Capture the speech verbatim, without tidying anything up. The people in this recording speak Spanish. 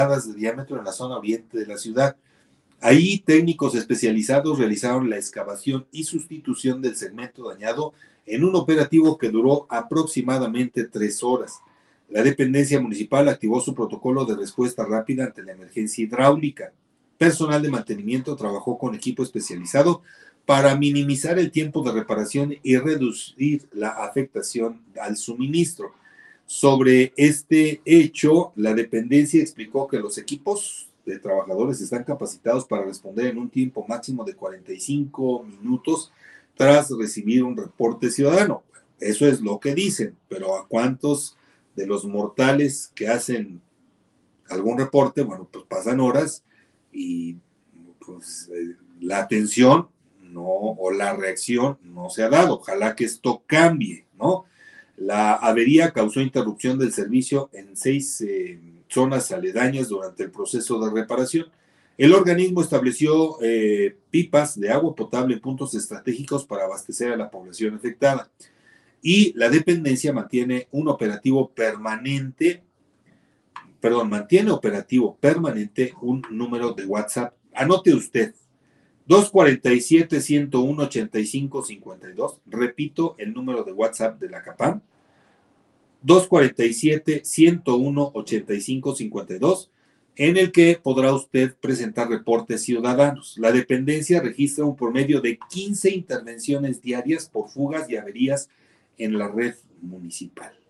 de diámetro en la zona oriente de la ciudad. Ahí técnicos especializados realizaron la excavación y sustitución del segmento dañado en un operativo que duró aproximadamente tres horas. La dependencia municipal activó su protocolo de respuesta rápida ante la emergencia hidráulica. Personal de mantenimiento trabajó con equipo especializado para minimizar el tiempo de reparación y reducir la afectación al suministro. Sobre este hecho, la dependencia explicó que los equipos de trabajadores están capacitados para responder en un tiempo máximo de cuarenta y cinco minutos tras recibir un reporte ciudadano. Eso es lo que dicen, pero ¿a cuántos de los mortales que hacen algún reporte? Bueno, pues pasan horas y pues eh, la atención no, o la reacción no se ha dado. Ojalá que esto cambie, ¿no? La avería causó interrupción del servicio en seis eh, zonas aledañas durante el proceso de reparación. El organismo estableció eh, pipas de agua potable en puntos estratégicos para abastecer a la población afectada. Y la dependencia mantiene un operativo permanente, perdón, mantiene operativo permanente un número de WhatsApp. Anote usted, dos cuatro siete, uno cero uno, ocho cinco cinco dos. Repito el número de WhatsApp de la CAPAM, dos cuatro siete, uno cero uno, ocho cinco cinco dos, en el que podrá usted presentar reportes ciudadanos. La dependencia registra un promedio de quince intervenciones diarias por fugas y averías en la red municipal.